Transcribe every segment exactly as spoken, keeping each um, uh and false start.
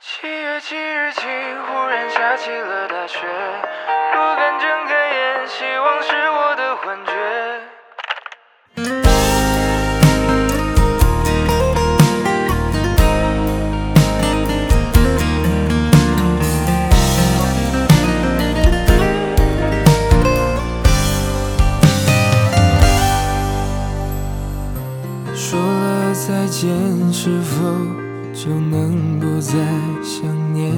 七月七日晴，忽然下起了大雪，不敢睁开眼，希望是我的幻觉。说了再见，是否就能不再想念？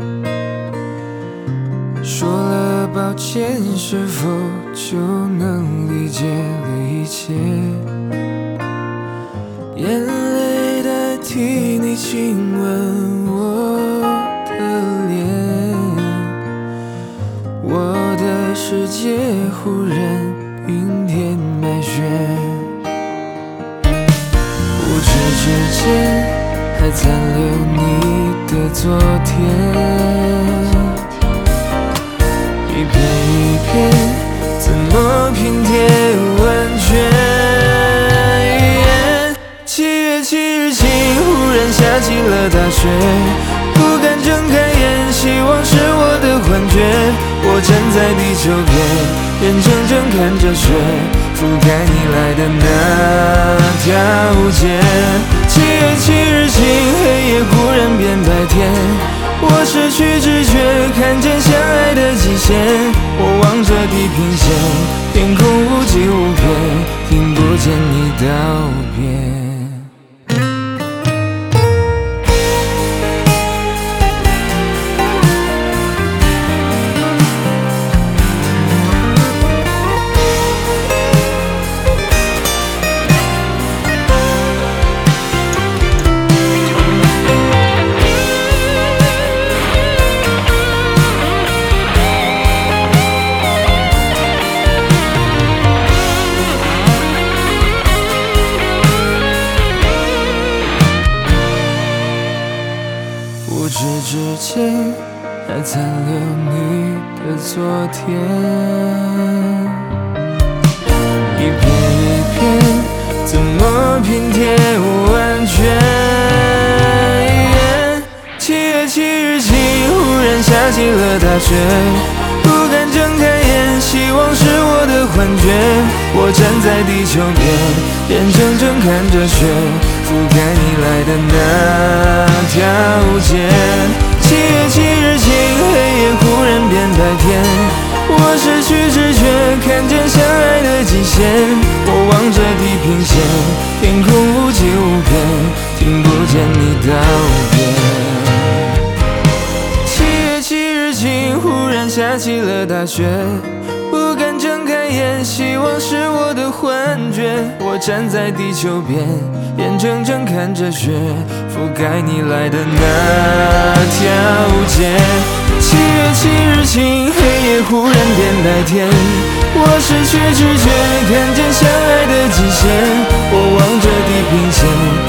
说了抱歉，是否就能理解了一切？眼泪代替你亲吻我的脸，我的世界忽然冰天白雪。不知之间还残留你的昨天，一片一片怎么拼贴完全？七月七日晴，忽然下起了大雪，不敢睁开眼，希望是我的幻觉。我站在地球边，眼睁睁看着雪覆盖你来的那条街。七月七日晴，黑夜忽然变白天，我失去知觉，看见相爱的极限。我望着地平线，天空无际无边，听不见你道别。不知之间还残留你的昨天，一片一片怎么拼贴完全？七月七日晴，忽然下起了大雪，不敢睁开眼，希望是我的幻觉。我站在地球边，眼睁睁看着雪覆盖你来的那条街。七月七日晴，黑夜忽然变白天，我失去知觉，看见相爱的极限。我望着地平线，天空无际无边，听不见你道别。七月七日晴，忽然下起了大雪，不敢睁开眼，希望是我的幻觉。我站在地球边，眼睁睁看着雪覆盖你来的那条街。七月七日晴，黑夜忽然变白天，我失去知觉，看见相爱的极限。我望着地平线，